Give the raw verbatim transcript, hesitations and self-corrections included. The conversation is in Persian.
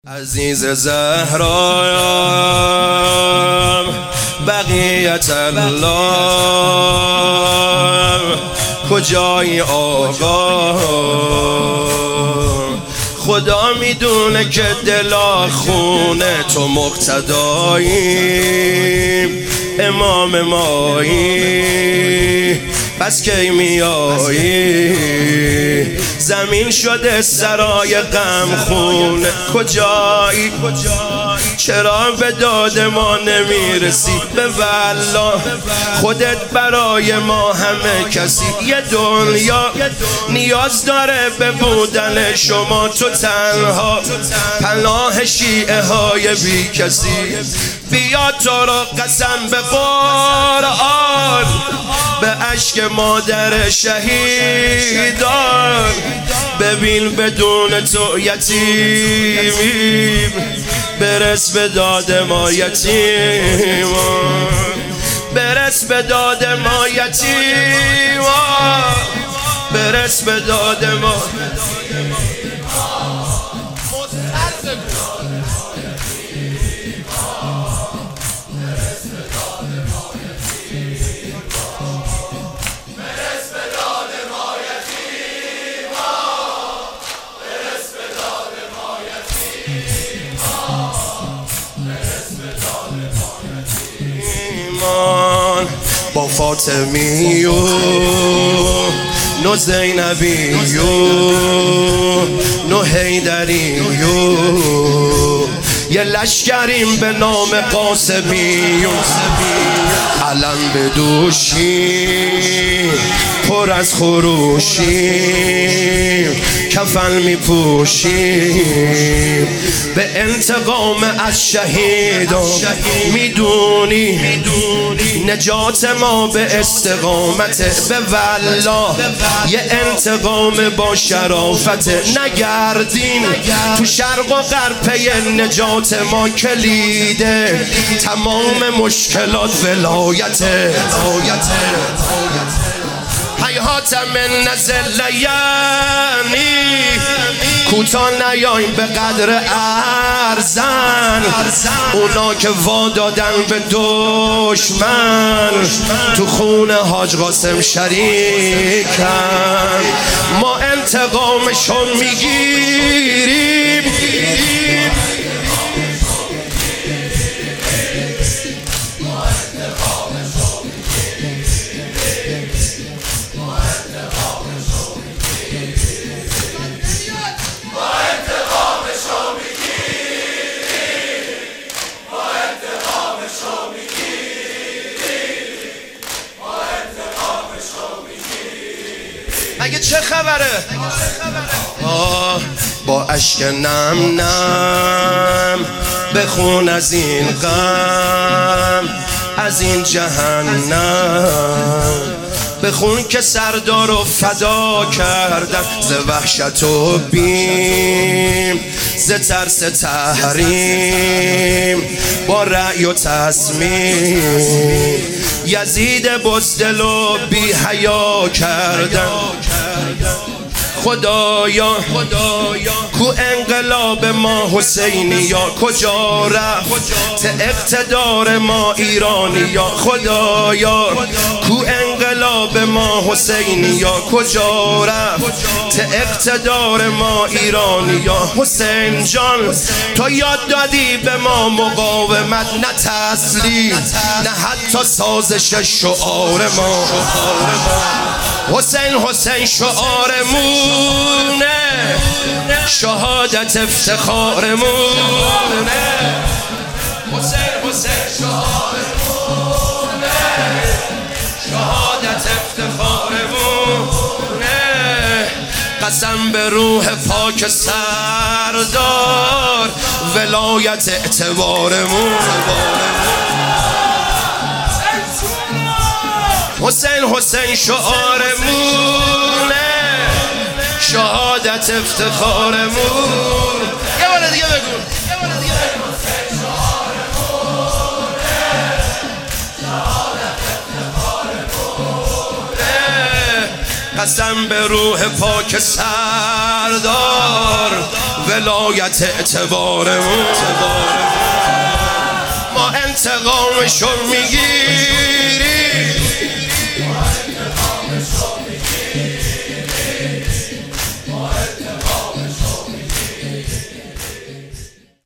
عزیز زهرا بقیت الله کجای آقا خدا میدونه که دلا خونه تو مقتدایی امام مایی بس کی میایی زمین شده سرای غم خونه کجایی چرا به داد ما نمیرسی به والله خودت برای ما همه کسی یه دنیا نیاز داره به بودن شما تو تنها پناه شیعه های بی کسی بیا تو رو قسم به قرآن به اشک مادر شهیدان ببین بدون تو یتیمیم برس به داد ما یتیمان برس به داد ما یتیمان برس به داد ما با فاطمی و نو زینبی و نو حیدری و یه لشکریم به نام قاسمی علم به دوشی پر از خروشی کفن می پوشیم به انتقام از شهیدان میدونی نجات ما به استقامت به والله یه انتقام با شرافت نگردین تو شرق و غرب نجات ما کلیده تمام مشکلات ولایت حیات من نزل یعنی کوتا نیایم به قدر ارزن اونا که وادادن به دشمن تو خون حاج قاسم شریکن ما انتقامشو میگیریم اگه چه خبره آه با اشک نم نم بخون از این غم از این جهنم بخون که سردار رو فدا کردن ز وحشت و بیم ز ترس تحریم با رأی و تصمیم یزید بزدل و بی حیا کردن خدایا کو انقلاب ما حسینیا کجا رفت اقتدار ما ایرانیا خدایا کو انقلاب ما حسینیا کجا رفت اقتدار ما ایرانیا حسین جان تو یاد دادی به ما مقاومت نه تسلیم نه حتی سازش شعار ما حسین حسین شعارمونه شهادت افتخارمونه حسین حسین شعارمونه شهادت افتخارمونه قسم به روح پاک سردار ولایت اعتبارمون حسین حسین شعارمونه شهادت افتخارمون یه بار دیگه بگو قسم به روح پاک سردار ولایت اعتبارمون، ما انتقامشو میگیم